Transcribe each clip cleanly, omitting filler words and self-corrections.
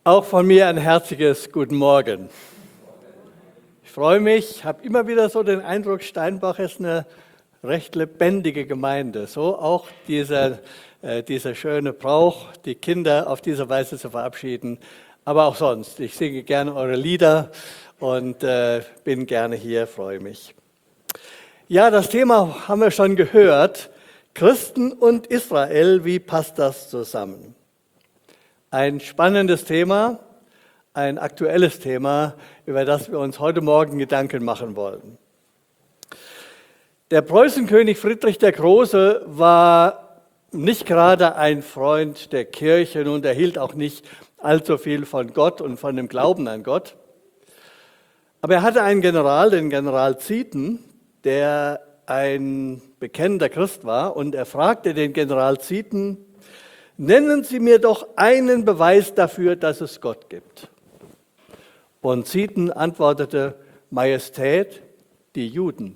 Auch von mir ein herzliches Guten Morgen. Ich freue mich, habe immer wieder so den Eindruck, Steinbach ist eine recht lebendige Gemeinde. So auch dieser schöne Brauch, die Kinder auf diese Weise zu verabschieden. Aber auch sonst. Ich singe gerne eure Lieder und bin gerne hier, freue mich. Ja, das Thema haben wir schon gehört. Christen und Israel, wie passt das zusammen? Ein spannendes Thema, ein aktuelles Thema, über das wir uns heute Morgen Gedanken machen wollen. Der Preußenkönig Friedrich der Große war nicht gerade ein Freund der Kirche und er hielt auch nicht allzu viel von Gott und von dem Glauben an Gott. Aber er hatte einen General, den General Zieten, der ein bekennender Christ war, und er fragte den General Zieten: Nennen Sie mir doch einen Beweis dafür, dass es Gott gibt. Und Zieten antwortete: Majestät, die Juden.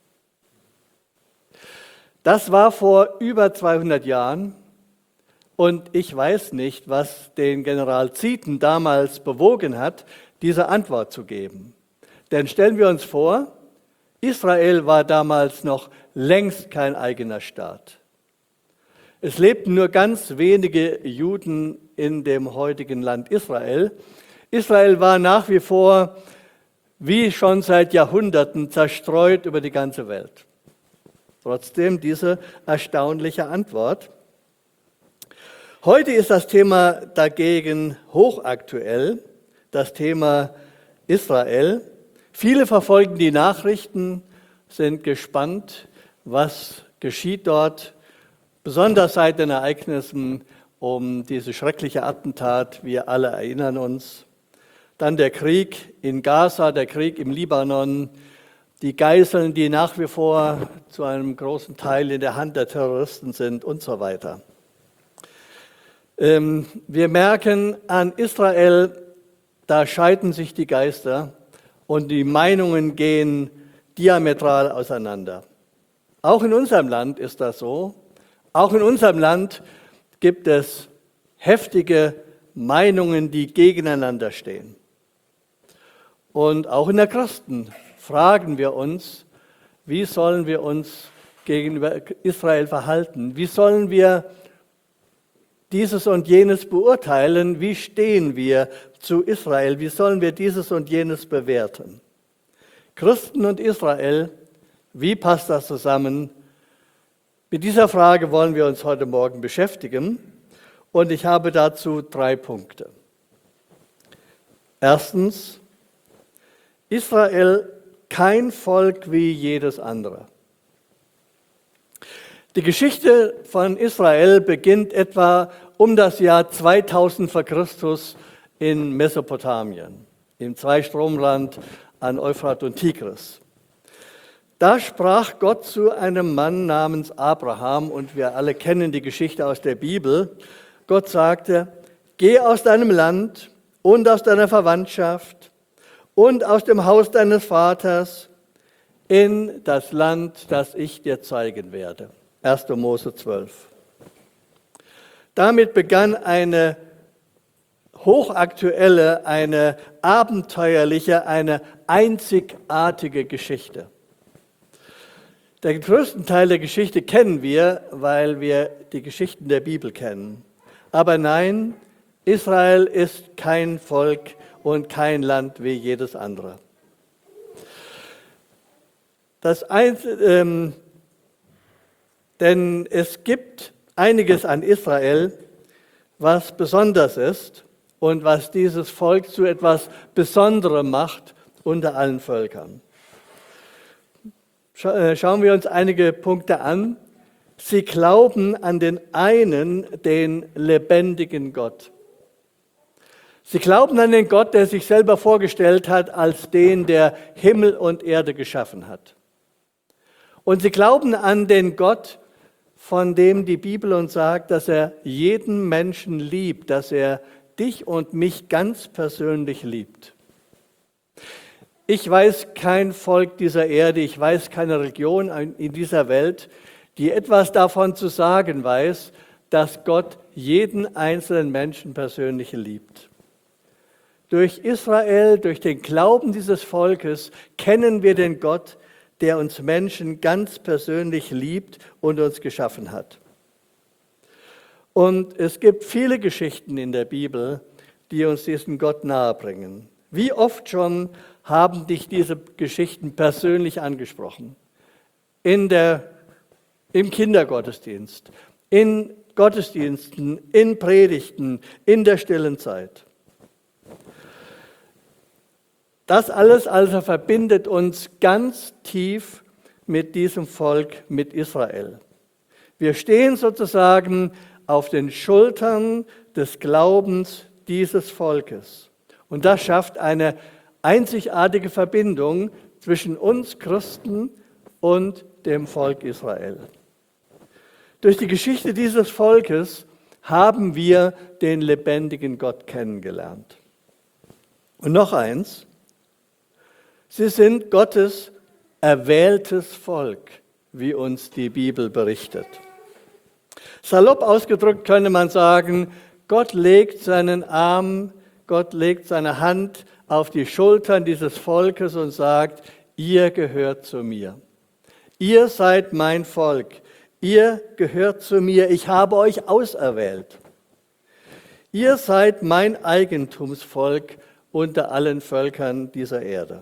Das war vor über 200 Jahren und ich weiß nicht, was den General Zieten damals bewogen hat, diese Antwort zu geben. Denn stellen wir uns vor, Israel war damals noch längst kein eigener Staat. Es lebten nur ganz wenige Juden in dem heutigen Land Israel. Israel war nach wie vor, wie schon seit Jahrhunderten, zerstreut über die ganze Welt. Trotzdem diese erstaunliche Antwort. Heute ist das Thema dagegen hochaktuell, das Thema Israel. Viele verfolgen die Nachrichten, sind gespannt, was geschieht dort. Besonders seit den Ereignissen um diese schreckliche Attentat, wir alle erinnern uns. Dann der Krieg in Gaza, der Krieg im Libanon, die Geiseln, die nach wie vor zu einem großen Teil in der Hand der Terroristen sind und so weiter. Wir merken an Israel, da scheiden sich die Geister und die Meinungen gehen diametral auseinander. Auch in unserem Land ist das so. Auch in unserem Land gibt es heftige Meinungen, die gegeneinander stehen. Und auch in der Christen fragen wir uns, wie sollen wir uns gegenüber Israel verhalten? Wie sollen wir dieses und jenes beurteilen? Wie stehen wir zu Israel? Wie sollen wir dieses und jenes bewerten? Christen und Israel, wie passt das zusammen? Mit dieser Frage wollen wir uns heute Morgen beschäftigen und ich habe dazu 3 Punkte. Erstens, Israel kein Volk wie jedes andere. Die Geschichte von Israel beginnt etwa um das Jahr 2000 vor Christus in Mesopotamien, im Zweistromland an Euphrat und Tigris. Da sprach Gott zu einem Mann namens Abraham, und wir alle kennen die Geschichte aus der Bibel. Gott sagte: Geh aus deinem Land und aus deiner Verwandtschaft und aus dem Haus deines Vaters in das Land, das ich dir zeigen werde. 1. Mose 12. Damit begann eine hochaktuelle, eine abenteuerliche, eine einzigartige Geschichte. Den größten Teil der Geschichte kennen wir, weil wir die Geschichten der Bibel kennen. Aber nein, Israel ist kein Volk und kein Land wie jedes andere. Denn es gibt einiges an Israel, was besonders ist und was dieses Volk zu etwas Besonderem macht unter allen Völkern. Schauen wir uns einige Punkte an. Sie glauben an den einen, den lebendigen Gott. Sie glauben an den Gott, der sich selber vorgestellt hat als den, der Himmel und Erde geschaffen hat. Und sie glauben an den Gott, von dem die Bibel uns sagt, dass er jeden Menschen liebt, dass er dich und mich ganz persönlich liebt. Ich weiß kein Volk dieser Erde, ich weiß keine Religion in dieser Welt, die etwas davon zu sagen weiß, dass Gott jeden einzelnen Menschen persönlich liebt. Durch Israel, durch den Glauben dieses Volkes kennen wir den Gott, der uns Menschen ganz persönlich liebt und uns geschaffen hat. Und es gibt viele Geschichten in der Bibel, die uns diesen Gott nahebringen. Wie oft schon haben dich diese Geschichten persönlich angesprochen? Im Kindergottesdienst, in Gottesdiensten, in Predigten, in der stillen Zeit. Das alles also verbindet uns ganz tief mit diesem Volk, mit Israel. Wir stehen sozusagen auf den Schultern des Glaubens dieses Volkes. Und das schafft eine einzigartige Verbindung zwischen uns Christen und dem Volk Israel. Durch die Geschichte dieses Volkes haben wir den lebendigen Gott kennengelernt. Und noch eins, sie sind Gottes erwähltes Volk, wie uns die Bibel berichtet. Salopp ausgedrückt könnte man sagen, Gott legt seinen Arm, Gott legt seine Hand auf die Schultern dieses Volkes und sagt, ihr gehört zu mir. Ihr seid mein Volk. Ihr gehört zu mir. Ich habe euch auserwählt. Ihr seid mein Eigentumsvolk unter allen Völkern dieser Erde.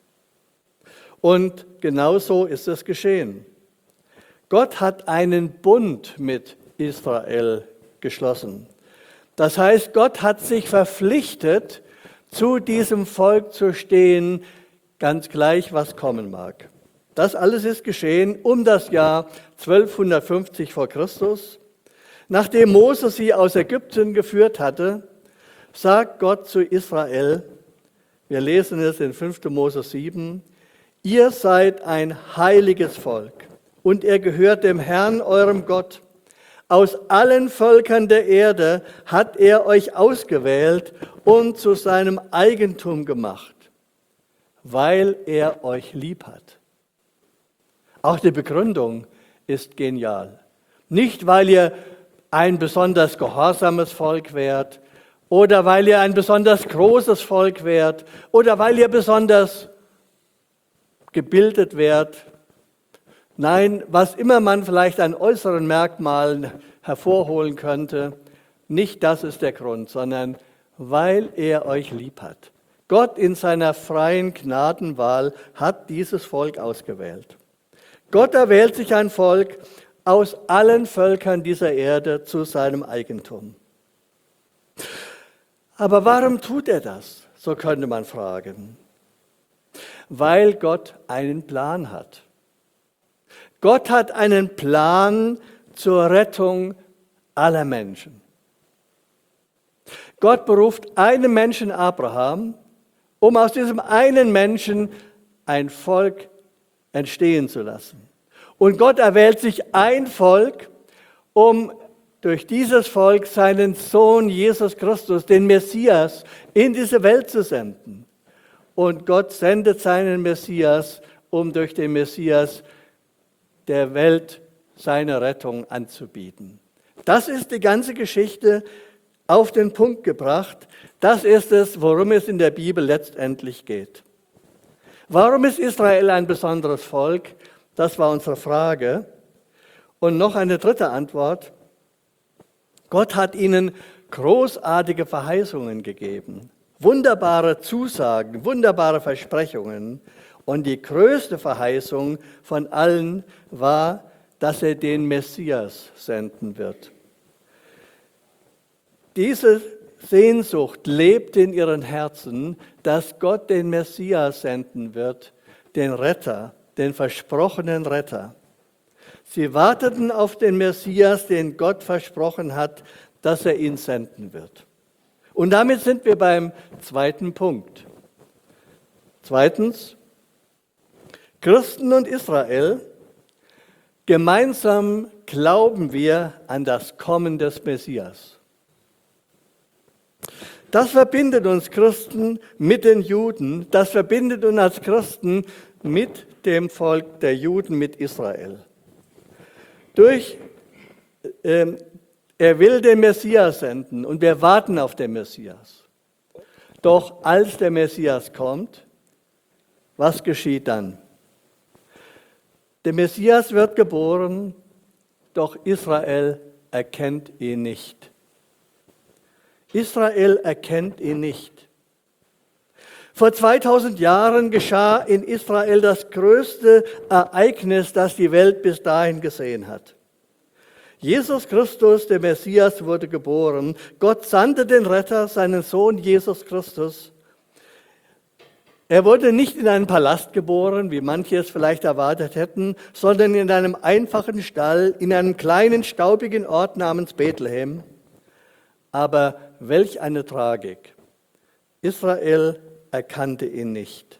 Und genauso ist es geschehen. Gott hat einen Bund mit Israel geschlossen. Das heißt, Gott hat sich verpflichtet, zu diesem Volk zu stehen, ganz gleich, was kommen mag. Das alles ist geschehen um das Jahr 1250 vor Christus. Nachdem Mose sie aus Ägypten geführt hatte, sagt Gott zu Israel, wir lesen es in 5. Mose 7, ihr seid ein heiliges Volk und ihr gehört dem Herrn, eurem Gott. Aus allen Völkern der Erde hat er euch ausgewählt und zu seinem Eigentum gemacht, weil er euch lieb hat. Auch die Begründung ist genial. Nicht, weil ihr ein besonders gehorsames Volk wärt oder weil ihr ein besonders großes Volk wärt oder weil ihr besonders gebildet wärt. Nein, was immer man vielleicht an äußeren Merkmalen hervorholen könnte, nicht das ist der Grund, sondern weil er euch lieb hat. Gott in seiner freien Gnadenwahl hat dieses Volk ausgewählt. Gott erwählt sich ein Volk aus allen Völkern dieser Erde zu seinem Eigentum. Aber warum tut er das? So könnte man fragen. Weil Gott einen Plan hat. Gott hat einen Plan zur Rettung aller Menschen. Gott beruft einen Menschen, Abraham, um aus diesem einen Menschen ein Volk entstehen zu lassen. Und Gott erwählt sich ein Volk, um durch dieses Volk seinen Sohn Jesus Christus, den Messias, in diese Welt zu senden. Und Gott sendet seinen Messias, um durch den Messias der Welt seine Rettung anzubieten. Das ist die ganze Geschichte auf den Punkt gebracht. Das ist es, worum es in der Bibel letztendlich geht. Warum ist Israel ein besonderes Volk? Das war unsere Frage. Und noch eine dritte Antwort. Gott hat ihnen großartige Verheißungen gegeben, wunderbare Zusagen, wunderbare Versprechungen. Und die größte Verheißung von allen war, dass er den Messias senden wird. Diese Sehnsucht lebt in ihren Herzen, dass Gott den Messias senden wird, den Retter, den versprochenen Retter. Sie warteten auf den Messias, den Gott versprochen hat, dass er ihn senden wird. Und damit sind wir beim zweiten Punkt. Zweitens, Christen und Israel, gemeinsam glauben wir an das Kommen des Messias. Das verbindet uns Christen mit den Juden, das verbindet uns als Christen mit dem Volk der Juden, mit Israel. Er will den Messias senden und wir warten auf den Messias. Doch als der Messias kommt, was geschieht dann? Der Messias wird geboren, doch Israel erkennt ihn nicht. Israel erkennt ihn nicht. Vor 2000 Jahren geschah in Israel das größte Ereignis, das die Welt bis dahin gesehen hat. Jesus Christus, der Messias, wurde geboren. Gott sandte den Retter, seinen Sohn Jesus Christus. Er wurde nicht in einem Palast geboren, wie manche es vielleicht erwartet hätten, sondern in einem einfachen Stall, in einem kleinen, staubigen Ort namens Bethlehem. Aber welch eine Tragik. Israel erkannte ihn nicht.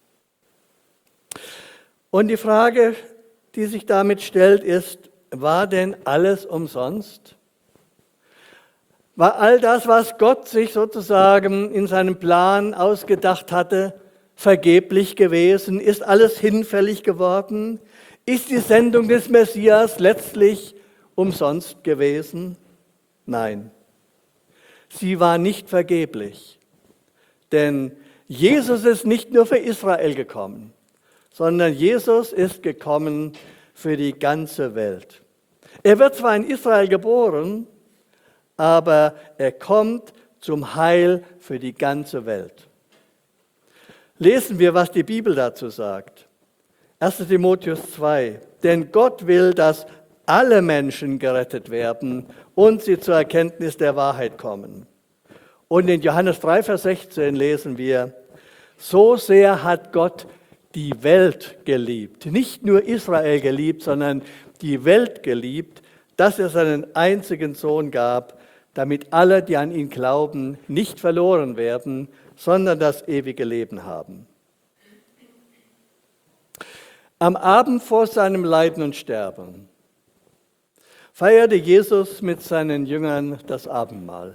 Und die Frage, die sich damit stellt, ist, war denn alles umsonst? War all das, was Gott sich sozusagen in seinem Plan ausgedacht hatte, vergeblich gewesen? Ist alles hinfällig geworden? Ist die Sendung des Messias letztlich umsonst gewesen? Nein, sie war nicht vergeblich. Denn Jesus ist nicht nur für Israel gekommen, sondern Jesus ist gekommen für die ganze Welt. Er wird zwar in Israel geboren, aber er kommt zum Heil für die ganze Welt. Lesen wir, was die Bibel dazu sagt. 1. Timotheus 2. Denn Gott will, dass alle Menschen gerettet werden und sie zur Erkenntnis der Wahrheit kommen. Und in Johannes 3, Vers 16 lesen wir, so sehr hat Gott die Welt geliebt, nicht nur Israel geliebt, sondern die Welt geliebt, dass er seinen einzigen Sohn gab, damit alle, die an ihn glauben, nicht verloren werden, sondern das ewige Leben haben. Am Abend vor seinem Leiden und Sterben feierte Jesus mit seinen Jüngern das Abendmahl.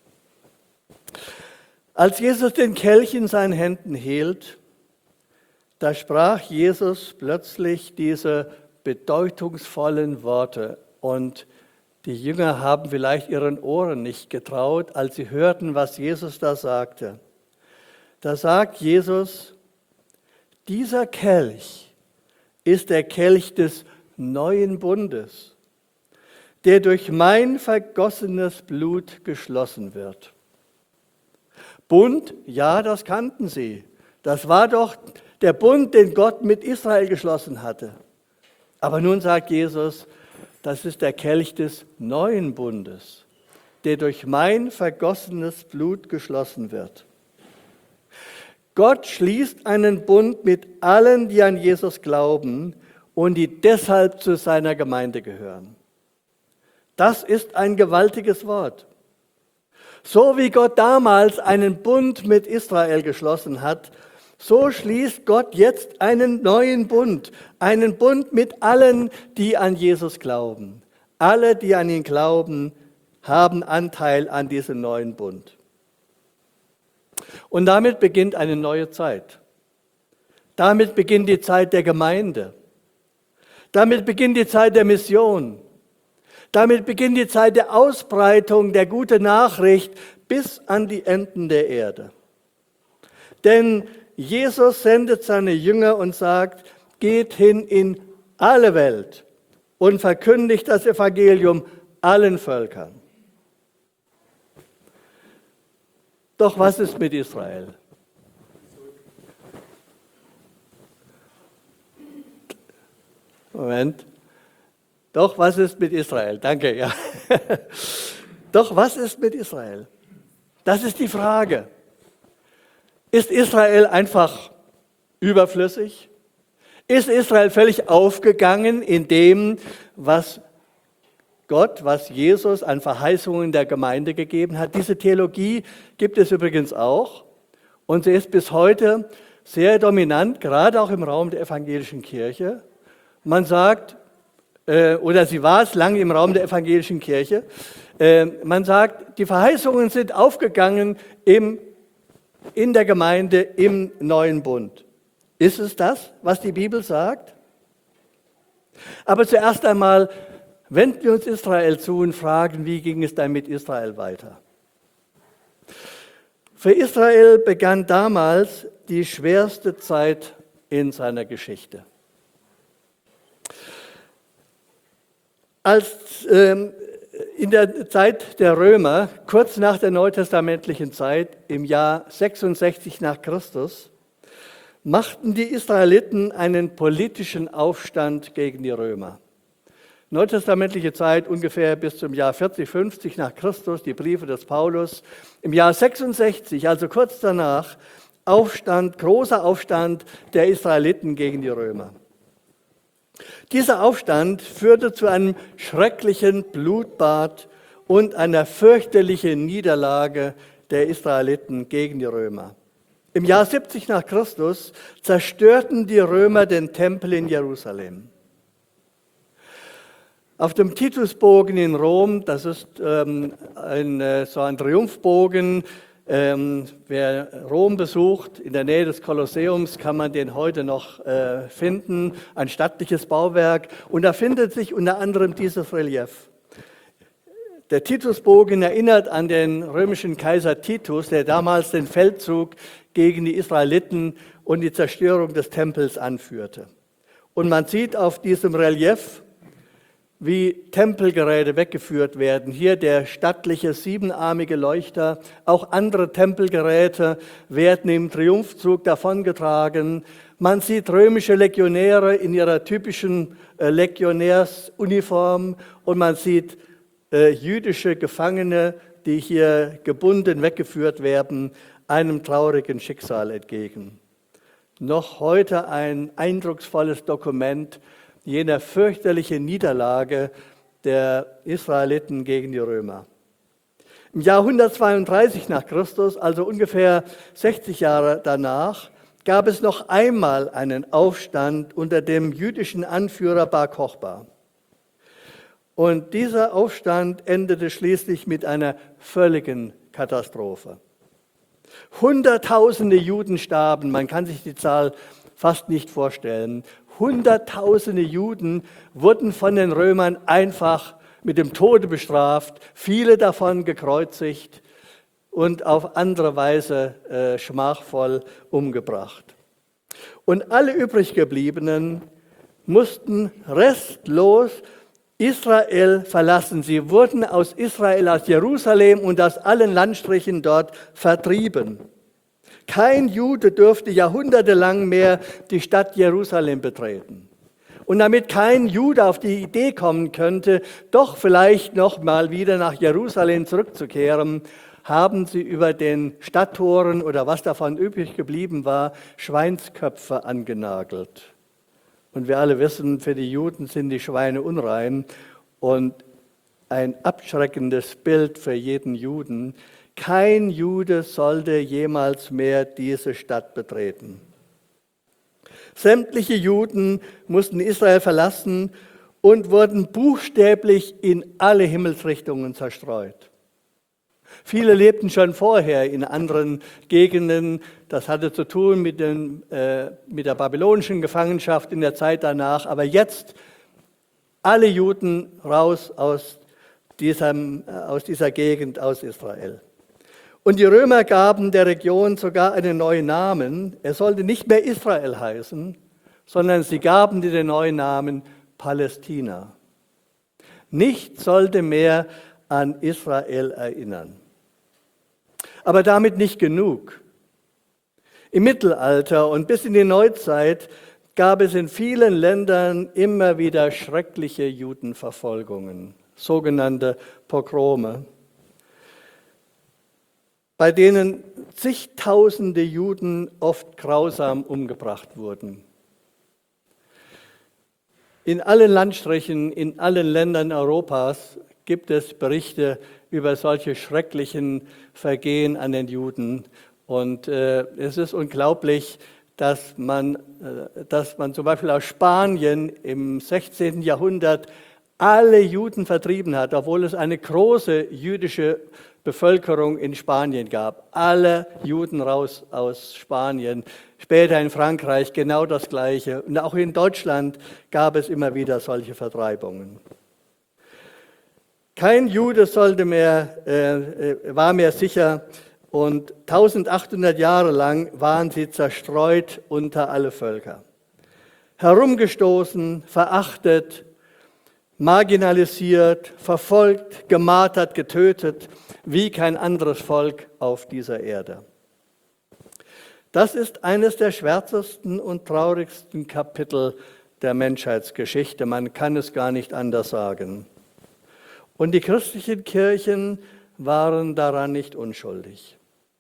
Als Jesus den Kelch in seinen Händen hielt, da sprach Jesus plötzlich diese bedeutungsvollen Worte und die Jünger haben vielleicht ihren Ohren nicht getraut, als sie hörten, was Jesus da sagte. Da sagt Jesus, dieser Kelch ist der Kelch des neuen Bundes, der durch mein vergossenes Blut geschlossen wird. Bund, ja, das kannten sie. Das war doch der Bund, den Gott mit Israel geschlossen hatte. Aber nun sagt Jesus, das ist der Kelch des neuen Bundes, der durch mein vergossenes Blut geschlossen wird. Gott schließt einen Bund mit allen, die an Jesus glauben und die deshalb zu seiner Gemeinde gehören. Das ist ein gewaltiges Wort. So wie Gott damals einen Bund mit Israel geschlossen hat, so schließt Gott jetzt einen neuen Bund mit allen, die an Jesus glauben. Alle, die an ihn glauben, haben Anteil an diesem neuen Bund. Und damit beginnt eine neue Zeit. Damit beginnt die Zeit der Gemeinde. Damit beginnt die Zeit der Mission. Damit beginnt die Zeit der Ausbreitung der guten Nachricht bis an die Enden der Erde. Denn Jesus sendet seine Jünger und sagt, geht hin in alle Welt und verkündigt das Evangelium allen Völkern. Doch was ist mit Israel? Moment. Doch was ist mit Israel? Danke, ja. Doch was ist mit Israel? Das ist die Frage. Ist Israel einfach überflüssig? Ist Israel völlig aufgegangen in dem, was Gott, was Jesus an Verheißungen der Gemeinde gegeben hat? Diese Theologie gibt es übrigens auch und sie ist bis heute sehr dominant, gerade auch im Raum der evangelischen Kirche. Man sagt, oder sie war es lange im Raum der evangelischen Kirche, man sagt, die Verheißungen sind aufgegangen in der Gemeinde im neuen Bund. Ist es das, was die Bibel sagt? Aber zuerst einmal wenden wir uns Israel zu und fragen, wie ging es dann mit Israel weiter? Für Israel begann damals die schwerste Zeit in seiner Geschichte. In der Zeit der Römer, kurz nach der neutestamentlichen Zeit, im Jahr 66 nach Christus, machten die Israeliten einen politischen Aufstand gegen die Römer. Neutestamentliche Zeit ungefähr bis zum Jahr 40, 50 nach Christus, die Briefe des Paulus. Im Jahr 66, also kurz danach, großer Aufstand der Israeliten gegen die Römer. Dieser Aufstand führte zu einem schrecklichen Blutbad und einer fürchterlichen Niederlage der Israeliten gegen die Römer. Im Jahr 70 nach Christus zerstörten die Römer den Tempel in Jerusalem. Auf dem Titusbogen in Rom, das ist so ein Triumphbogen, wer Rom besucht, in der Nähe des Kolosseums kann man den heute noch finden, ein stattliches Bauwerk. Und da findet sich unter anderem dieses Relief. Der Titusbogen erinnert an den römischen Kaiser Titus, der damals den Feldzug gegen die Israeliten und die Zerstörung des Tempels anführte. Und man sieht auf diesem Relief, wie Tempelgeräte weggeführt werden. Hier der stattliche siebenarmige Leuchter. Auch andere Tempelgeräte werden im Triumphzug davongetragen. Man sieht römische Legionäre in ihrer typischen Legionärsuniform und man sieht jüdische Gefangene, die hier gebunden weggeführt werden, einem traurigen Schicksal entgegen. Noch heute ein eindrucksvolles Dokument jener fürchterlichen Niederlage der Israeliten gegen die Römer. Im Jahr 132 nach Christus, also ungefähr 60 Jahre danach, gab es noch einmal einen Aufstand unter dem jüdischen Anführer Bar Kochba. Und dieser Aufstand endete schließlich mit einer völligen Katastrophe. Hunderttausende Juden starben, man kann sich die Zahl fast nicht vorstellen. Hunderttausende Juden wurden von den Römern einfach mit dem Tode bestraft, viele davon gekreuzigt und auf andere Weise schmachvoll umgebracht. Und alle übriggebliebenen mussten restlos Israel verlassen. Sie wurden aus Israel, aus Jerusalem und aus allen Landstrichen dort vertrieben. Kein Jude durfte jahrhundertelang mehr die Stadt Jerusalem betreten. Und damit kein Jude auf die Idee kommen könnte, doch vielleicht noch mal wieder nach Jerusalem zurückzukehren, haben sie über den Stadttoren oder was davon übrig geblieben war, Schweinsköpfe angenagelt. Und wir alle wissen, für die Juden sind die Schweine unrein und ein abschreckendes Bild für jeden Juden. Kein Jude sollte jemals mehr diese Stadt betreten. Sämtliche Juden mussten Israel verlassen und wurden buchstäblich in alle Himmelsrichtungen zerstreut. Viele lebten schon vorher in anderen Gegenden. Das hatte zu tun mit der babylonischen Gefangenschaft in der Zeit danach. Aber jetzt alle Juden raus aus dieser Gegend, aus Israel. Und die Römer gaben der Region sogar einen neuen Namen. Er sollte nicht mehr Israel heißen, sondern sie gaben dir den neuen Namen Palästina. Nichts sollte mehr an Israel erinnern. Aber damit nicht genug. Im Mittelalter und bis in die Neuzeit gab es in vielen Ländern immer wieder schreckliche Judenverfolgungen, sogenannte Pogrome, bei denen zigtausende Juden oft grausam umgebracht wurden. In allen Landstrichen, in allen Ländern Europas gibt es Berichte über solche schrecklichen Vergehen an den Juden. Und es ist unglaublich, dass man zum Beispiel aus Spanien im 16. Jahrhundert alle Juden vertrieben hat, obwohl es eine große jüdische Bevölkerung in Spanien gab. Alle Juden raus aus Spanien. Später in Frankreich genau das Gleiche. Und auch in Deutschland gab es immer wieder solche Vertreibungen. Kein Jude war mehr sicher und 1800 Jahre lang waren sie zerstreut unter alle Völker. Herumgestoßen, verachtet, marginalisiert, verfolgt, gemartert, getötet, wie kein anderes Volk auf dieser Erde. Das ist eines der schwärzesten und traurigsten Kapitel der Menschheitsgeschichte. Man kann es gar nicht anders sagen. Und die christlichen Kirchen waren daran nicht unschuldig.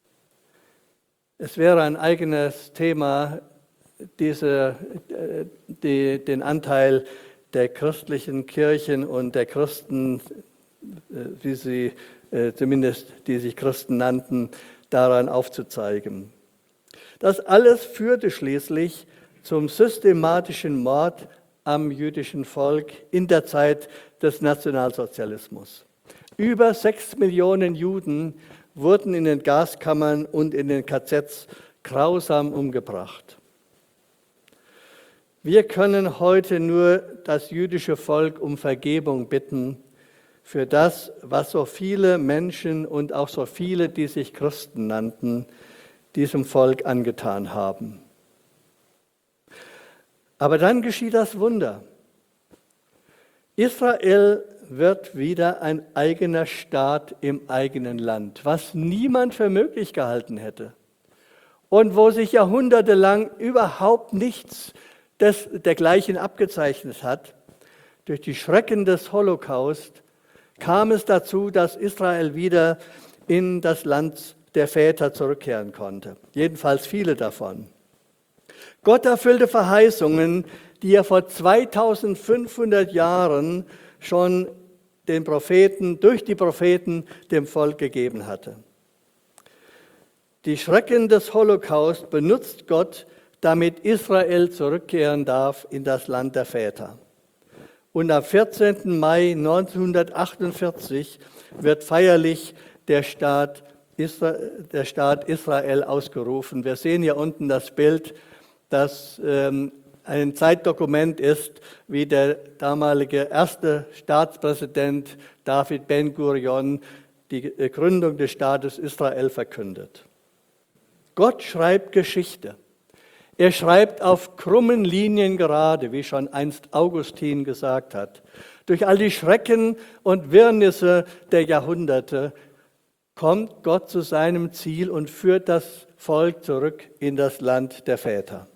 Es wäre ein eigenes Thema, den Anteil der christlichen Kirchen und der Christen, wie sie zumindest die sich Christen nannten, daran aufzuzeigen. Das alles führte schließlich zum systematischen Mord am jüdischen Volk in der Zeit des Nationalsozialismus. Über 6 Millionen Juden wurden in den Gaskammern und in den KZs grausam umgebracht. Wir können heute nur das jüdische Volk um Vergebung bitten für das, was so viele Menschen und auch so viele, die sich Christen nannten, diesem Volk angetan haben. Aber dann geschieht das Wunder. Israel wird wieder ein eigener Staat im eigenen Land, was niemand für möglich gehalten hätte. Und wo sich jahrhundertelang überhaupt nichts dergleichen abgezeichnet hat, durch die Schrecken des Holocaust kam es dazu, dass Israel wieder in das Land der Väter zurückkehren konnte. Jedenfalls viele davon. Gott erfüllte Verheißungen, die er vor 2500 Jahren schon durch die Propheten dem Volk gegeben hatte. Die Schrecken des Holocaust benutzt Gott, damit Israel zurückkehren darf in das Land der Väter. Und am 14. Mai 1948 wird feierlich der Staat Israel ausgerufen. Wir sehen hier unten das Bild, das ein Zeitdokument ist, wie der damalige erste Staatspräsident David Ben-Gurion die Gründung des Staates Israel verkündet. Gott schreibt Geschichte. Er schreibt auf krummen Linien gerade, wie schon einst Augustin gesagt hat. Durch all die Schrecken und Wirrnisse der Jahrhunderte kommt Gott zu seinem Ziel und führt das Volk zurück in das Land der Väter.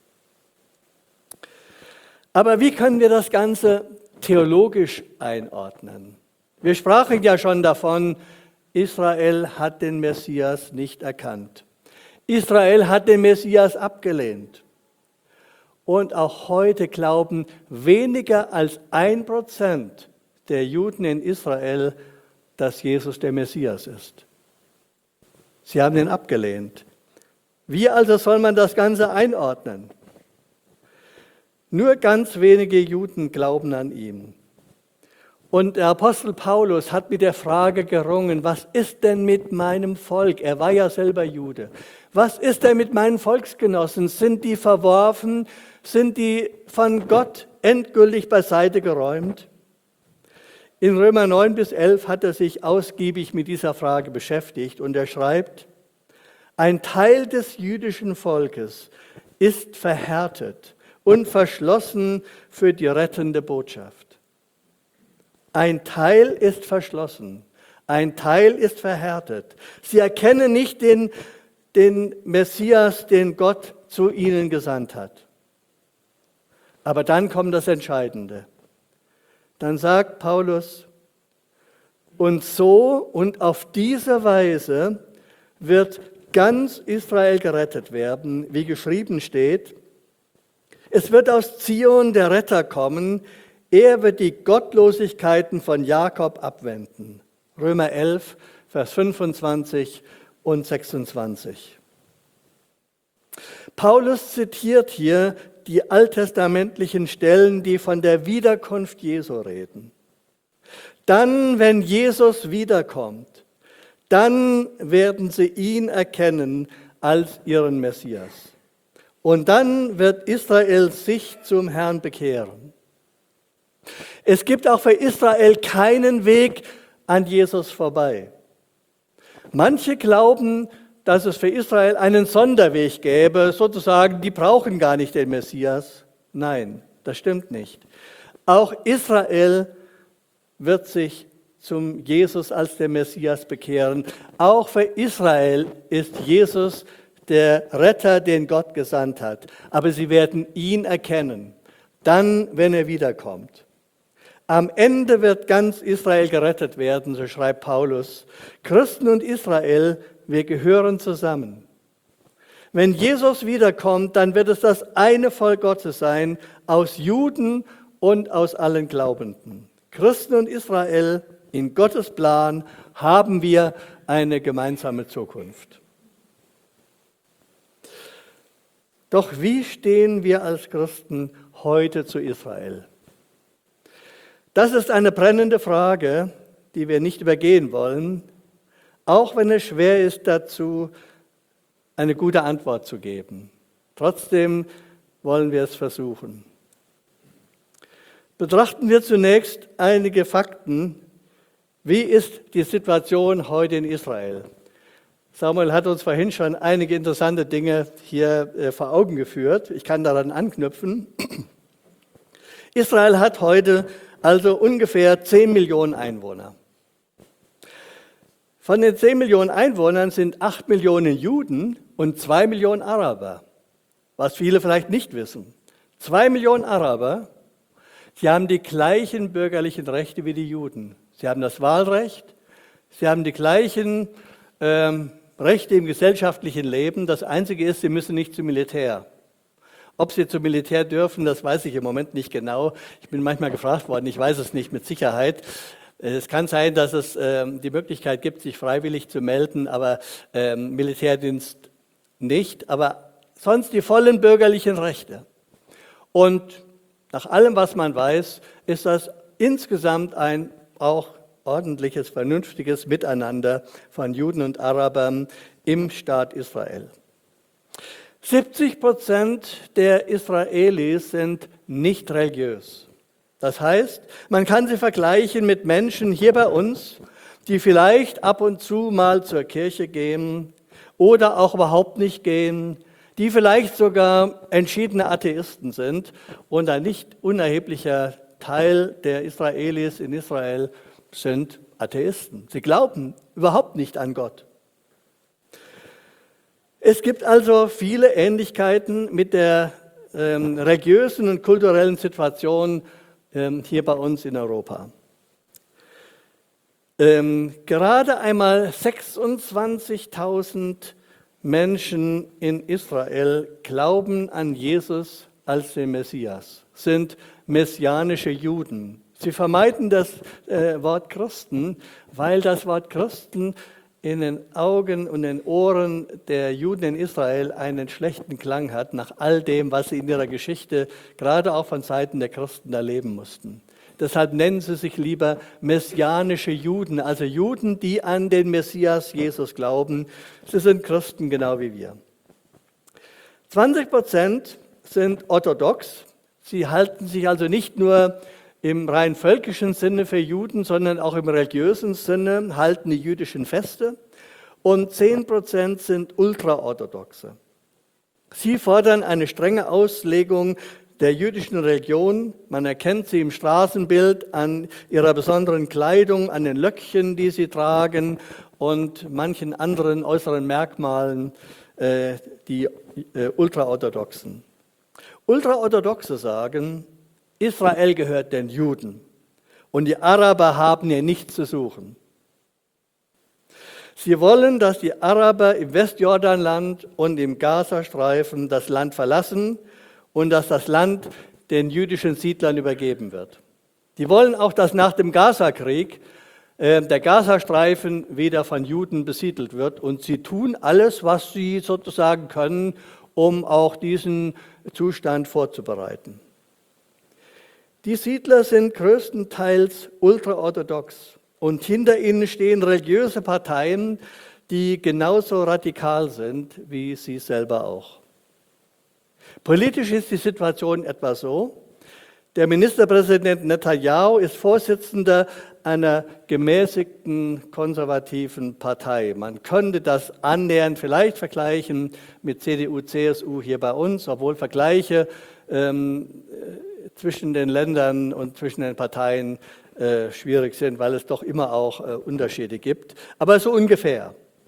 Aber wie können wir das Ganze theologisch einordnen? Wir sprachen ja schon davon, Israel hat den Messias nicht erkannt. Israel hat den Messias abgelehnt. Und auch heute glauben weniger als 1% der Juden in Israel, dass Jesus der Messias ist. Sie haben ihn abgelehnt. Wie also soll man das Ganze einordnen? Nur ganz wenige Juden glauben an ihn. Und der Apostel Paulus hat mit der Frage gerungen, was ist denn mit meinem Volk? Er war ja selber Jude. Was ist denn mit meinen Volksgenossen? Sind die verworfen? Sind die von Gott endgültig beiseite geräumt? In Römer 9 bis 11 hat er sich ausgiebig mit dieser Frage beschäftigt und er schreibt, ein Teil des jüdischen Volkes ist verhärtet und verschlossen für die rettende Botschaft. Ein Teil ist verschlossen, ein Teil ist verhärtet. Sie erkennen nicht den Messias, den Gott zu ihnen gesandt hat. Aber dann kommt das Entscheidende. Dann sagt Paulus, und so und auf diese Weise wird ganz Israel gerettet werden, wie geschrieben steht. Es wird aus Zion der Retter kommen, er wird die Gottlosigkeiten von Jakob abwenden. Römer 11, Vers 25 und 26. Paulus zitiert hier die alttestamentlichen Stellen, die von der Wiederkunft Jesu reden. Dann, wenn Jesus wiederkommt, dann werden sie ihn erkennen als ihren Messias. Und dann wird Israel sich zum Herrn bekehren. Es gibt auch für Israel keinen Weg an Jesus vorbei. Manche glauben, dass es für Israel einen Sonderweg gäbe, sozusagen, die brauchen gar nicht den Messias. Nein, das stimmt nicht. Auch Israel wird sich zum Jesus als der Messias bekehren. Auch für Israel ist Jesus der Retter, den Gott gesandt hat. Aber sie werden ihn erkennen, dann, wenn er wiederkommt. Am Ende wird ganz Israel gerettet werden, so schreibt Paulus. Christen und Israel, wir gehören zusammen. Wenn Jesus wiederkommt, dann wird es das eine Volk Gottes sein, aus Juden und aus allen Glaubenden. Christen und Israel, in Gottes Plan haben wir eine gemeinsame Zukunft. Doch wie stehen wir als Christen heute zu Israel? Das ist eine brennende Frage, die wir nicht übergehen wollen, auch wenn es schwer ist, dazu eine gute Antwort zu geben. Trotzdem wollen wir es versuchen. Betrachten wir zunächst einige Fakten. Wie ist die Situation heute in Israel? Samuel hat uns vorhin schon einige interessante Dinge hier vor Augen geführt. Ich kann daran anknüpfen. Israel hat heute also ungefähr 10 Millionen Einwohner. Von den 10 Millionen Einwohnern sind 8 Millionen Juden und 2 Millionen Araber, was viele vielleicht nicht wissen. 2 Millionen Araber, sie haben die gleichen bürgerlichen Rechte wie die Juden. Sie haben das Wahlrecht, sie haben die gleichen Rechte im gesellschaftlichen Leben. Das Einzige ist, sie müssen nicht zum Militär. Ob sie zum Militär dürfen, das weiß ich im Moment nicht genau. Ich bin manchmal gefragt worden, ich weiß es nicht mit Sicherheit. Es kann sein, dass es die Möglichkeit gibt, sich freiwillig zu melden, aber Militärdienst nicht. Aber sonst die vollen bürgerlichen Rechte. Und nach allem, was man weiß, ist das insgesamt ein auch ordentliches, vernünftiges Miteinander von Juden und Arabern im Staat Israel. 70% der Israelis sind nicht religiös. Das heißt, man kann sie vergleichen mit Menschen hier bei uns, die vielleicht ab und zu mal zur Kirche gehen oder auch überhaupt nicht gehen, die vielleicht sogar entschiedene Atheisten sind und ein nicht unerheblicher Teil der Israelis in Israel sind Atheisten. Sie glauben überhaupt nicht an Gott. Es gibt also viele Ähnlichkeiten mit der religiösen und kulturellen Situation hier bei uns in Europa. Gerade einmal 26.000 Menschen in Israel glauben an Jesus als den Messias, sind messianische Juden. Sie vermeiden das Wort Christen, weil das Wort Christen in den Augen und den Ohren der Juden in Israel einen schlechten Klang hat, nach all dem, was sie in ihrer Geschichte, gerade auch von Seiten der Christen, erleben mussten. Deshalb nennen sie sich lieber messianische Juden, also Juden, die an den Messias Jesus glauben. Sie sind Christen genau wie wir. 20% sind orthodox. Sie halten sich also nicht nur im rein völkischen Sinne für Juden, sondern auch im religiösen Sinne, halten die jüdischen Feste. Und 10% sind Ultraorthodoxe. Sie fordern eine strenge Auslegung der jüdischen Religion. Man erkennt sie im Straßenbild an ihrer besonderen Kleidung, an den Löckchen, die sie tragen und manchen anderen äußeren Merkmalen, die Ultraorthodoxen. Ultraorthodoxe sagen, Israel gehört den Juden und die Araber haben hier nichts zu suchen. Sie wollen, dass die Araber im Westjordanland und im Gazastreifen das Land verlassen und dass das Land den jüdischen Siedlern übergeben wird. Die wollen auch, dass nach dem Gazakrieg der Gazastreifen wieder von Juden besiedelt wird und sie tun alles, was sie sozusagen können, um auch diesen Zustand vorzubereiten. Die Siedler sind größtenteils ultraorthodox und hinter ihnen stehen religiöse Parteien, die genauso radikal sind wie sie selber auch. Politisch ist die Situation etwa so: Der Ministerpräsident Netanyahu ist Vorsitzender einer gemäßigten konservativen Partei. Man könnte das annähernd vielleicht vergleichen mit CDU, CSU hier bei uns, obwohl Vergleiche zwischen den Ländern und zwischen den Parteien schwierig sind, weil es doch immer auch Unterschiede gibt. Aber so ungefähr.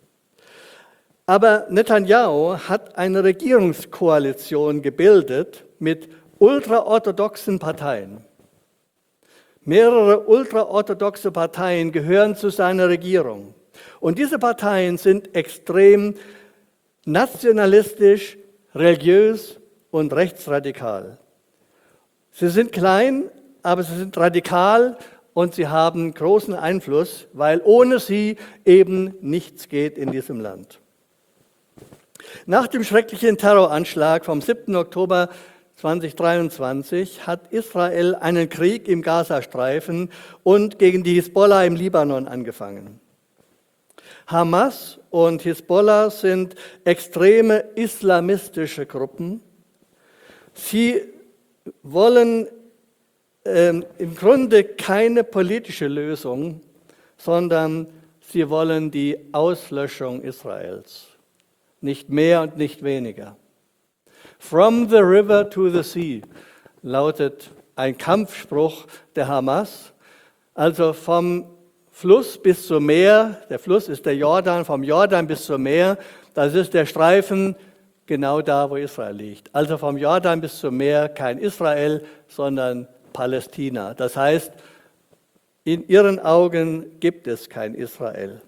Aber Netanyahu hat eine Regierungskoalition gebildet mit ultraorthodoxen Parteien. Mehrere ultraorthodoxe Parteien gehören zu seiner Regierung. Und diese Parteien sind extrem nationalistisch, religiös und rechtsradikal. Sie sind klein, aber sie sind radikal und sie haben großen Einfluss, weil ohne sie eben nichts geht in diesem Land. Nach dem schrecklichen Terroranschlag vom 7. Oktober 2023 hat Israel einen Krieg im Gazastreifen und gegen die Hisbollah im Libanon angefangen. Hamas und Hisbollah sind extreme islamistische Gruppen. Sie wollen im Grunde keine politische Lösung, sondern sie wollen die Auslöschung Israels. Nicht mehr und nicht weniger. From the river to the sea lautet ein Kampfspruch der Hamas. Also vom Fluss bis zum Meer, der Fluss ist der Jordan, vom Jordan bis zum Meer, das ist der Streifen genau da, wo Israel liegt. Also vom Jordan bis zum Meer kein Israel, sondern Palästina. Das heißt, in ihren Augen gibt es kein Israel.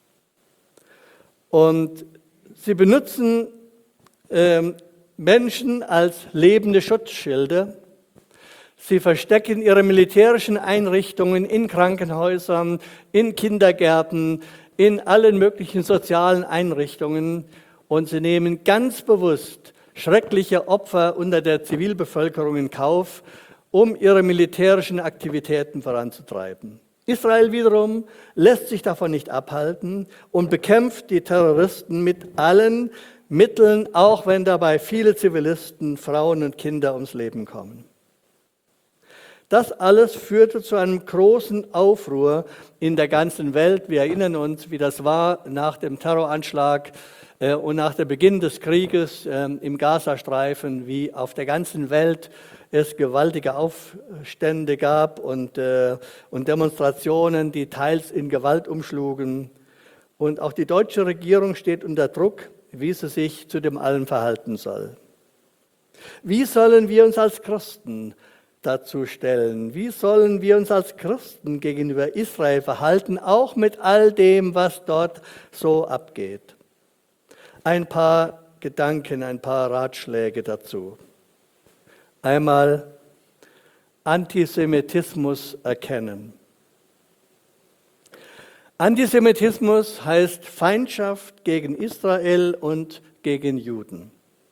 Und sie benutzen Menschen als lebende Schutzschilde. Sie verstecken ihre militärischen Einrichtungen in Krankenhäusern, in Kindergärten, in allen möglichen sozialen Einrichtungen und sie nehmen ganz bewusst schreckliche Opfer unter der Zivilbevölkerung in Kauf, um ihre militärischen Aktivitäten voranzutreiben. Israel wiederum lässt sich davon nicht abhalten und bekämpft die Terroristen mit allen Mitteln, auch wenn dabei viele Zivilisten, Frauen und Kinder ums Leben kommen. Das alles führte zu einem großen Aufruhr in der ganzen Welt. Wir erinnern uns, wie das war nach dem Terroranschlag und nach dem Beginn des Krieges im Gazastreifen, wie auf der ganzen Welt es gewaltige Aufstände gab und Demonstrationen, die teils in Gewalt umschlugen. Und auch die deutsche Regierung steht unter Druck, wie sie sich zu dem allen verhalten soll. Wie sollen wir uns als Christen dazu stellen? Wie sollen wir uns als Christen gegenüber Israel verhalten, auch mit all dem, was dort so abgeht? Ein paar Gedanken, ein paar Ratschläge dazu. Einmal Antisemitismus erkennen. Antisemitismus heißt Feindschaft gegen Israel und gegen Juden.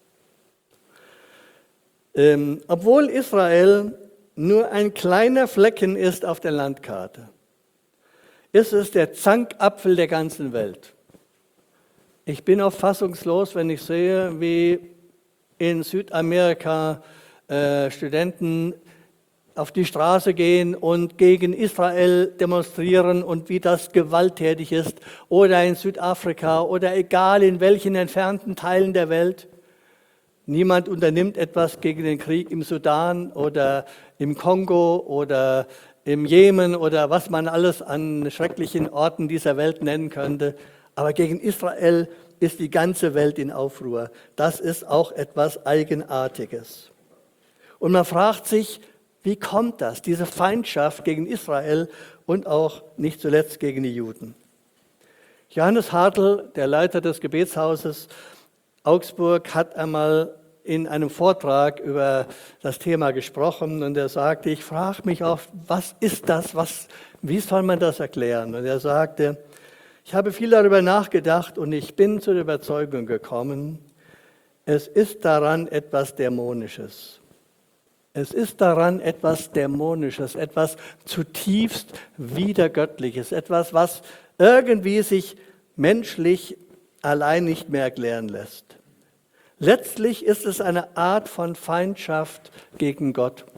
Obwohl Israel nur ein kleiner Flecken ist auf der Landkarte, ist es der Zankapfel der ganzen Welt. Ich bin oft fassungslos, wenn ich sehe, wie in Südamerika Studenten auf die Straße gehen und gegen Israel demonstrieren und wie das gewalttätig ist, oder in Südafrika oder egal in welchen entfernten Teilen der Welt. Niemand unternimmt etwas gegen den Krieg im Sudan oder im Kongo oder im Jemen oder was man alles an schrecklichen Orten dieser Welt nennen könnte. Aber gegen Israel ist die ganze Welt in Aufruhr. Das ist auch etwas Eigenartiges. Und man fragt sich, wie kommt das, diese Feindschaft gegen Israel und auch nicht zuletzt gegen die Juden? Johannes Hartl, der Leiter des Gebetshauses Augsburg, hat einmal in einem Vortrag über das Thema gesprochen und er sagte, ich frage mich oft, was ist das, wie soll man das erklären? Und er sagte, ich habe viel darüber nachgedacht und ich bin zu der Überzeugung gekommen, es ist daran etwas Dämonisches. Es ist daran etwas Dämonisches, etwas zutiefst Widergöttliches, etwas, was irgendwie sich menschlich allein nicht mehr erklären lässt. Letztlich ist es eine Art von Feindschaft gegen Gott.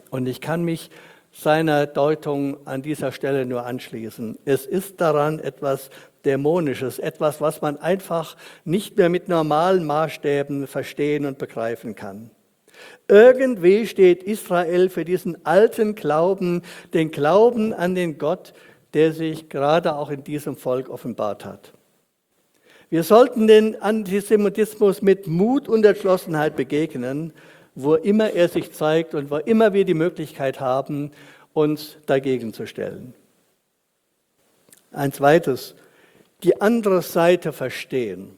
Und ich kann mich seiner Deutung an dieser Stelle nur anschließen. Es ist daran etwas Dämonisches, etwas, was man einfach nicht mehr mit normalen Maßstäben verstehen und begreifen kann. Irgendwie steht Israel für diesen alten Glauben, den Glauben an den Gott, der sich gerade auch in diesem Volk offenbart hat. Wir sollten den Antisemitismus mit Mut und Entschlossenheit begegnen, wo immer er sich zeigt und wo immer wir die Möglichkeit haben, uns dagegen zu stellen. Ein zweites, die andere Seite verstehen.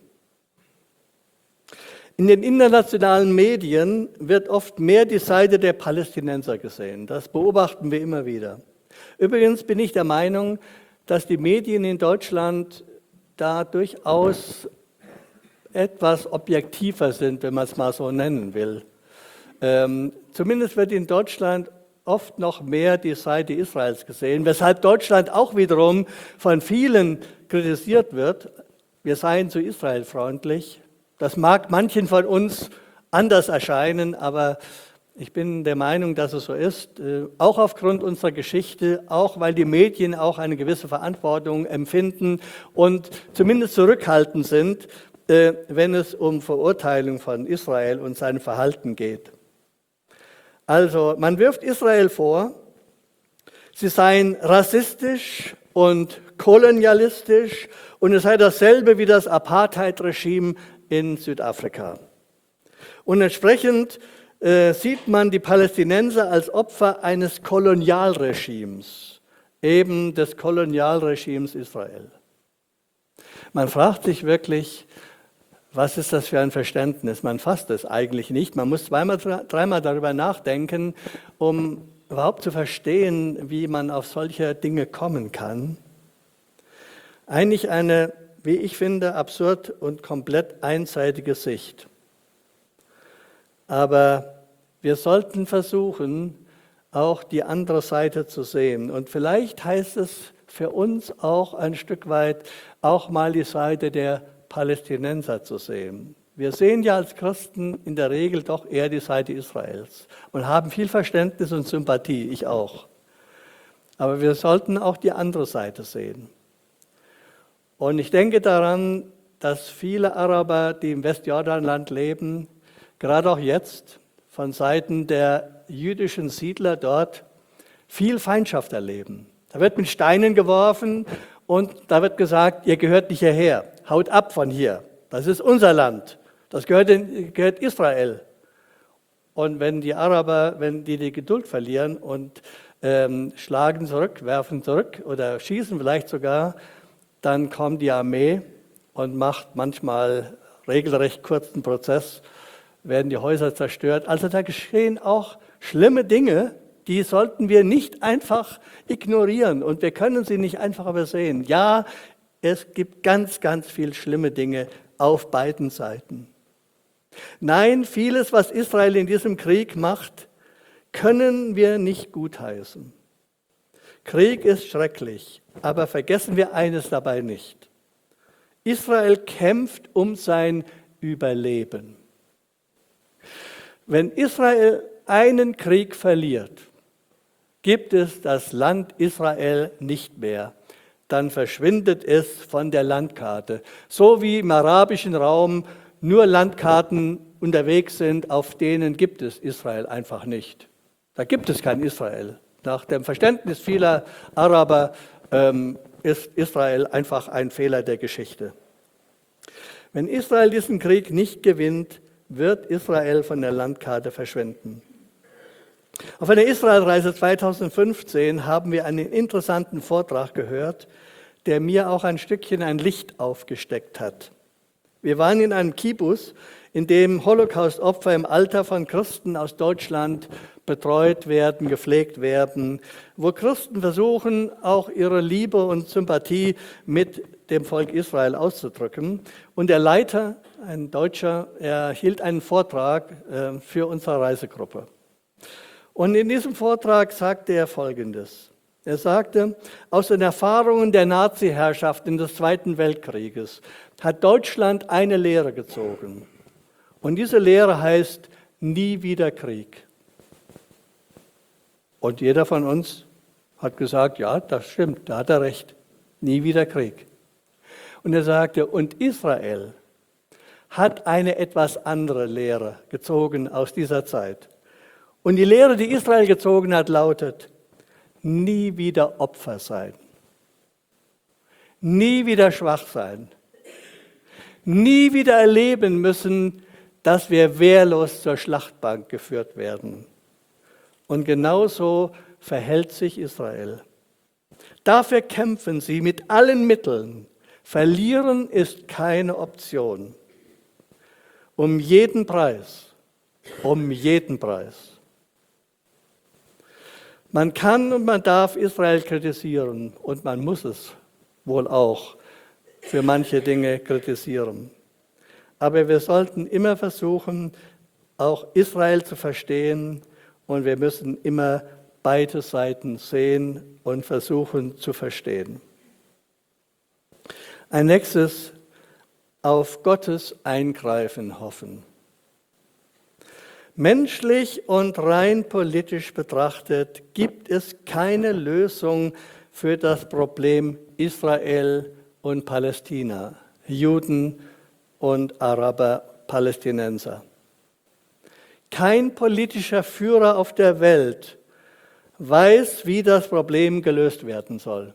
In den internationalen Medien wird oft mehr die Seite der Palästinenser gesehen. Das beobachten wir immer wieder. Übrigens bin ich der Meinung, dass die Medien in Deutschland da durchaus etwas objektiver sind, wenn man es mal so nennen will. Zumindest wird in Deutschland oft noch mehr die Seite Israels gesehen, weshalb Deutschland auch wiederum von vielen kritisiert wird, wir seien zu Israel freundlich. Das mag manchen von uns anders erscheinen, aber ich bin der Meinung, dass es so ist, auch aufgrund unserer Geschichte, auch weil die Medien auch eine gewisse Verantwortung empfinden und zumindest zurückhaltend sind, wenn es um Verurteilung von Israel und sein Verhalten geht. Also man wirft Israel vor, sie seien rassistisch und kolonialistisch und es sei dasselbe wie das Apartheid-Regime in Südafrika. Und entsprechend sieht man die Palästinenser als Opfer eines Kolonialregimes, eben des Kolonialregimes Israel. Man fragt sich wirklich, was ist das für ein Verständnis? Man fasst es eigentlich nicht. Man muss dreimal darüber nachdenken, um überhaupt zu verstehen, wie man auf solche Dinge kommen kann. Eigentlich eine, wie ich finde, absurd und komplett einseitige Sicht. Aber wir sollten versuchen, auch die andere Seite zu sehen. Und vielleicht heißt es für uns auch ein Stück weit, auch mal die Seite der Palästinenser zu sehen. Wir sehen ja als Christen in der Regel doch eher die Seite Israels und haben viel Verständnis und Sympathie, ich auch. Aber wir sollten auch die andere Seite sehen. Und ich denke daran, dass viele Araber, die im Westjordanland leben, gerade auch jetzt von Seiten der jüdischen Siedler dort viel Feindschaft erleben. Da wird mit Steinen geworfen und da wird gesagt, ihr gehört nicht hierher, haut ab von hier, das ist unser Land, das gehört Israel. Und wenn die Araber, wenn die Geduld verlieren und schlagen zurück, werfen zurück oder schießen vielleicht sogar, dann kommt die Armee und macht manchmal regelrecht kurzen Prozess, werden die Häuser zerstört. Also da geschehen auch schlimme Dinge, die sollten wir nicht einfach ignorieren und wir können sie nicht einfach übersehen. Ja, es gibt ganz, ganz viel schlimme Dinge auf beiden Seiten. Nein, vieles, was Israel in diesem Krieg macht, können wir nicht gutheißen. Krieg ist schrecklich, aber vergessen wir eines dabei nicht. Israel kämpft um sein Überleben. Wenn Israel einen Krieg verliert, gibt es das Land Israel nicht mehr. Dann verschwindet es von der Landkarte. So wie im arabischen Raum nur Landkarten unterwegs sind, auf denen gibt es Israel einfach nicht. Da gibt es kein Israel. Nach dem Verständnis vieler Araber ist Israel einfach ein Fehler der Geschichte. Wenn Israel diesen Krieg nicht gewinnt, wird Israel von der Landkarte verschwinden. Auf einer Israelreise 2015 haben wir einen interessanten Vortrag gehört, der mir auch ein Stückchen ein Licht aufgesteckt hat. Wir waren in einem Kibbuz, in dem Holocaust-Opfer im Alter von Christen aus Deutschland betreut werden, gepflegt werden, wo Christen versuchen, auch ihre Liebe und Sympathie mit dem Volk Israel auszudrücken. Und der Leiter, ein Deutscher, er hielt einen Vortrag für unsere Reisegruppe. Und in diesem Vortrag sagte er Folgendes. Er sagte, aus den Erfahrungen der Nazi-Herrschaft in des Zweiten Weltkrieges hat Deutschland eine Lehre gezogen. Und diese Lehre heißt, nie wieder Krieg. Und jeder von uns hat gesagt, ja, das stimmt, da hat er recht. Nie wieder Krieg. Und er sagte, und Israel hat eine etwas andere Lehre gezogen aus dieser Zeit. Und die Lehre, die Israel gezogen hat, lautet, nie wieder Opfer sein. Nie wieder schwach sein. Nie wieder erleben müssen, dass wir wehrlos zur Schlachtbank geführt werden. Und genauso verhält sich Israel. Dafür kämpfen sie mit allen Mitteln. Verlieren ist keine Option. Um jeden Preis. Um jeden Preis. Man kann und man darf Israel kritisieren und man muss es wohl auch für manche Dinge kritisieren. Aber wir sollten immer versuchen, auch Israel zu verstehen und wir müssen immer beide Seiten sehen und versuchen zu verstehen. Ein nächstes, auf Gottes Eingreifen hoffen. Menschlich und rein politisch betrachtet gibt es keine Lösung für das Problem Israel und Palästina, Juden und Araber, Palästinenser. Kein politischer Führer auf der Welt weiß, wie das Problem gelöst werden soll.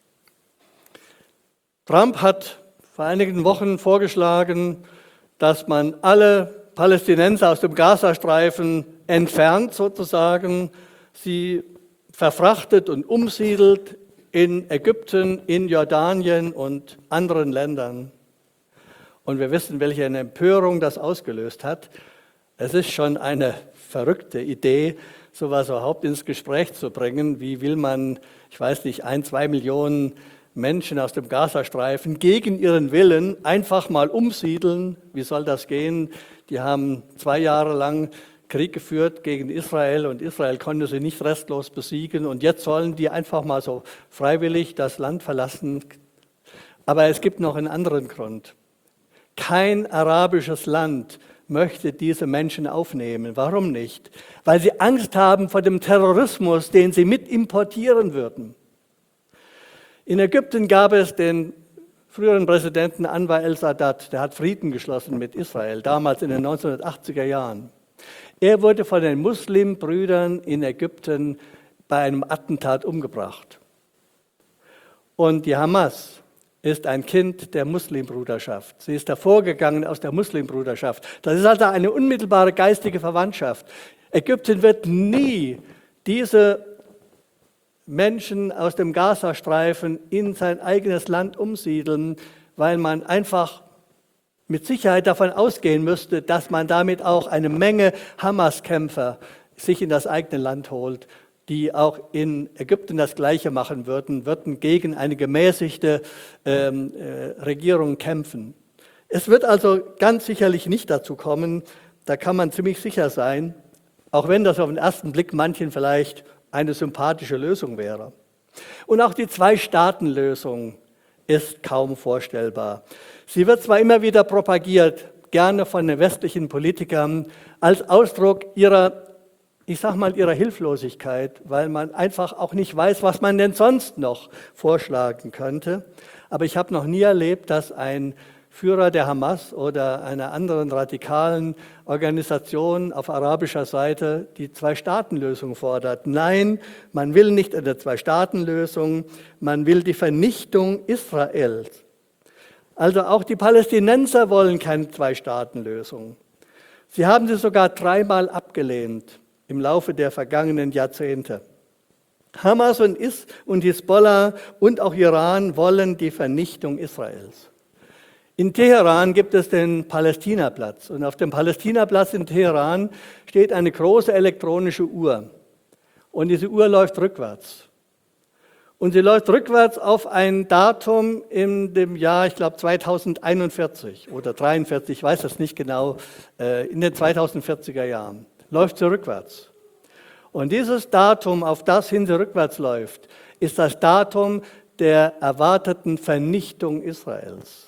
Trump hat vor einigen Wochen vorgeschlagen, dass man alle Palästinenser aus dem Gazastreifen entfernt sozusagen, sie verfrachtet und umsiedelt in Ägypten, in Jordanien und anderen Ländern. Und wir wissen, welche Empörung das ausgelöst hat. Es ist schon eine verrückte Idee, sowas überhaupt ins Gespräch zu bringen. Wie will man, ich weiß nicht, 1-2 Millionen Menschen aus dem Gazastreifen gegen ihren Willen einfach mal umsiedeln? Wie soll das gehen? Die haben 2 Jahre lang Krieg geführt gegen Israel und Israel konnte sie nicht restlos besiegen. Und jetzt sollen die einfach mal so freiwillig das Land verlassen. Aber es gibt noch einen anderen Grund. Kein arabisches Land möchte diese Menschen aufnehmen. Warum nicht? Weil sie Angst haben vor dem Terrorismus, den sie mit importieren würden. In Ägypten gab es den früheren Präsidenten Anwar el-Sadat, der hat Frieden geschlossen mit Israel, damals in den 1980er Jahren. Er wurde von den Muslimbrüdern in Ägypten bei einem Attentat umgebracht. Und die Hamas ist ein Kind der Muslimbruderschaft. Sie ist hervorgegangen aus der Muslimbruderschaft. Das ist also eine unmittelbare geistige Verwandtschaft. Ägypten wird nie diese Menschen aus dem Gazastreifen in sein eigenes Land umsiedeln, weil man einfach mit Sicherheit davon ausgehen müsste, dass man damit auch eine Menge Hamas-Kämpfer sich in das eigene Land holt, die auch in Ägypten das Gleiche machen würden gegen eine gemäßigte Regierung kämpfen. Es wird also ganz sicherlich nicht dazu kommen, da kann man ziemlich sicher sein, auch wenn das auf den ersten Blick manchen vielleicht eine sympathische Lösung wäre. Und auch die Zwei-Staaten-Lösung ist kaum vorstellbar. Sie wird zwar immer wieder propagiert, gerne von den westlichen Politikern, als Ausdruck ihrer Hilflosigkeit, weil man einfach auch nicht weiß, was man denn sonst noch vorschlagen könnte. Aber ich habe noch nie erlebt, dass ein Führer der Hamas oder einer anderen radikalen Organisation auf arabischer Seite die Zwei-Staaten-Lösung fordert. Nein, man will nicht eine Zwei-Staaten-Lösung, man will die Vernichtung Israels. Also auch die Palästinenser wollen keine Zwei-Staaten-Lösung. Sie haben sie sogar 3-mal abgelehnt im Laufe der vergangenen Jahrzehnte. Hamas und Hisbollah und auch Iran wollen die Vernichtung Israels. In Teheran gibt es den Palästinaplatz und auf dem Palästinaplatz in Teheran steht eine große elektronische Uhr und diese Uhr läuft rückwärts. Und sie läuft rückwärts auf ein Datum in dem Jahr, ich glaube 2041 oder 43, ich weiß das nicht genau, in den 2040er Jahren. Läuft sie rückwärts. Und dieses Datum, auf das hin sie rückwärts läuft, ist das Datum der erwarteten Vernichtung Israels.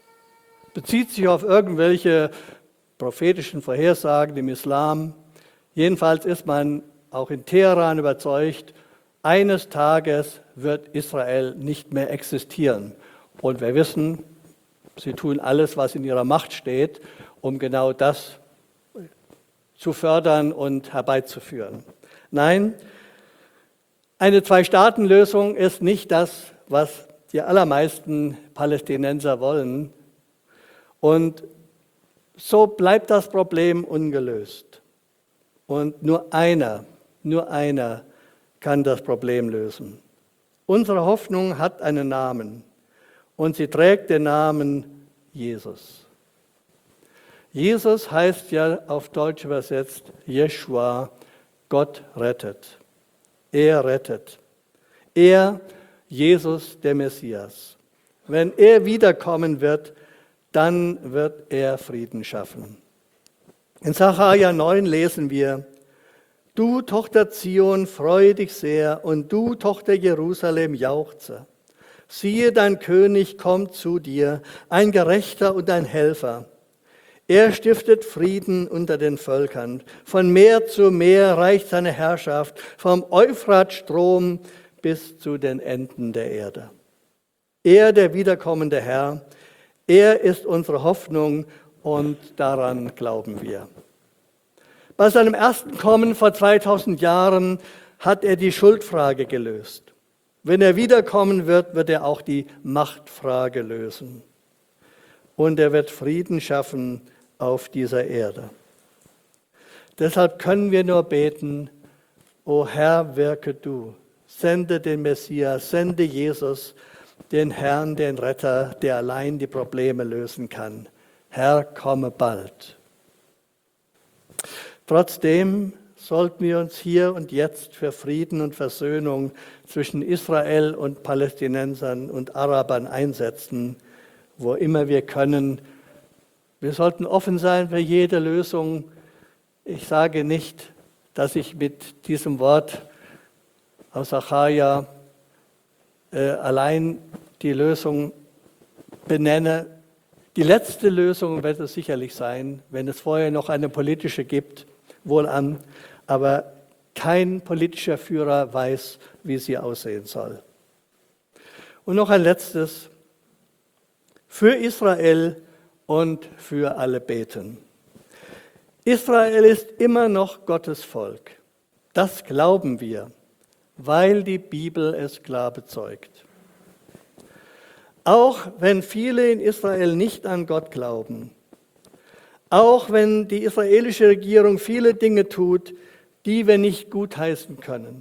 Bezieht sich auf irgendwelche prophetischen Vorhersagen im Islam. Jedenfalls ist man auch in Teheran überzeugt, eines Tages wird Israel nicht mehr existieren. Und wir wissen, sie tun alles, was in ihrer Macht steht, um genau das zu fördern und herbeizuführen. Nein, eine Zwei-Staaten-Lösung ist nicht das, was die allermeisten Palästinenser wollen. Und so bleibt das Problem ungelöst. Und nur einer kann das Problem lösen. Unsere Hoffnung hat einen Namen und sie trägt den Namen Jesus. Jesus heißt ja auf Deutsch übersetzt Jeschua, Gott rettet. Er rettet. Er, Jesus, der Messias. Wenn er wiederkommen wird, dann wird er Frieden schaffen. In Sacharja 9 lesen wir: Du, Tochter Zion, freue dich sehr, und du, Tochter Jerusalem, jauchze. Siehe, dein König kommt zu dir, ein Gerechter und ein Helfer. Er stiftet Frieden unter den Völkern. Von Meer zu Meer reicht seine Herrschaft, vom Euphratstrom bis zu den Enden der Erde. Er, der wiederkommende Herr, er ist unsere Hoffnung und daran glauben wir. Bei seinem ersten Kommen vor 2000 Jahren hat er die Schuldfrage gelöst. Wenn er wiederkommen wird, wird er auch die Machtfrage lösen. Und er wird Frieden schaffen auf dieser Erde. Deshalb können wir nur beten: O Herr, wirke du, sende den Messias, sende Jesus, den Herrn, den Retter, der allein die Probleme lösen kann. Herr, komme bald. Trotzdem sollten wir uns hier und jetzt für Frieden und Versöhnung zwischen Israel und Palästinensern und Arabern einsetzen, wo immer wir können. Wir sollten offen sein für jede Lösung. Ich sage nicht, dass ich mit diesem Wort aus Sacharja allein die Lösung benenne. Die letzte Lösung wird es sicherlich sein, wenn es vorher noch eine politische gibt, wohlan, aber kein politischer Führer weiß, wie sie aussehen soll. Und noch ein letztes: Für Israel und für alle beten. Israel ist immer noch Gottes Volk. Das glauben wir, weil die Bibel es klar bezeugt. Auch wenn viele in Israel nicht an Gott glauben, auch wenn die israelische Regierung viele Dinge tut, die wir nicht gutheißen können.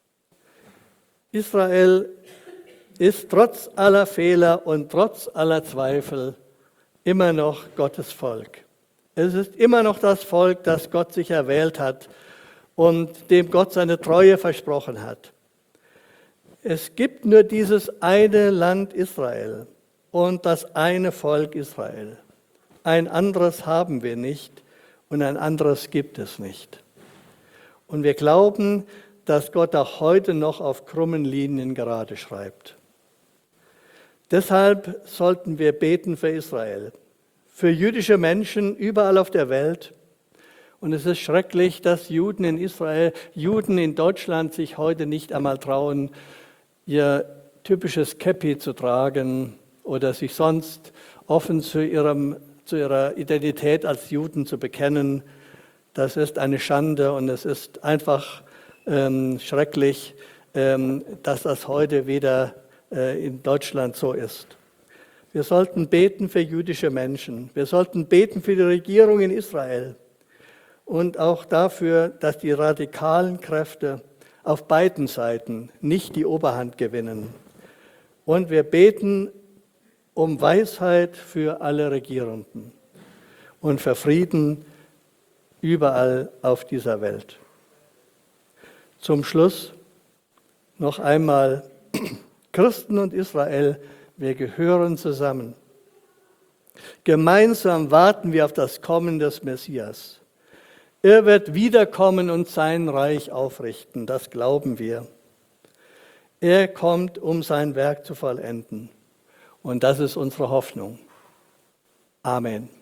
Israel ist trotz aller Fehler und trotz aller Zweifel immer noch Gottes Volk. Es ist immer noch das Volk, das Gott sich erwählt hat und dem Gott seine Treue versprochen hat. Es gibt nur dieses eine Land Israel und das eine Volk Israel. Ein anderes haben wir nicht und ein anderes gibt es nicht. Und wir glauben, dass Gott auch heute noch auf krummen Linien gerade schreibt. Deshalb sollten wir beten für Israel, für jüdische Menschen überall auf der Welt. Und es ist schrecklich, dass Juden in Israel, Juden in Deutschland sich heute nicht einmal trauen, ihr typisches Käppi zu tragen oder sich sonst offen zu ihrer Identität als Juden zu bekennen. Das ist eine Schande und es ist einfach schrecklich, dass das heute wieder in Deutschland so ist. Wir sollten beten für jüdische Menschen. Wir sollten beten für die Regierung in Israel und auch dafür, dass die radikalen Kräfte auf beiden Seiten nicht die Oberhand gewinnen. Und wir beten um Weisheit für alle Regierenden und für Frieden überall auf dieser Welt. Zum Schluss noch einmal: Christen und Israel, wir gehören zusammen. Gemeinsam warten wir auf das Kommen des Messias. Er wird wiederkommen und sein Reich aufrichten, das glauben wir. Er kommt, um sein Werk zu vollenden. Und das ist unsere Hoffnung. Amen.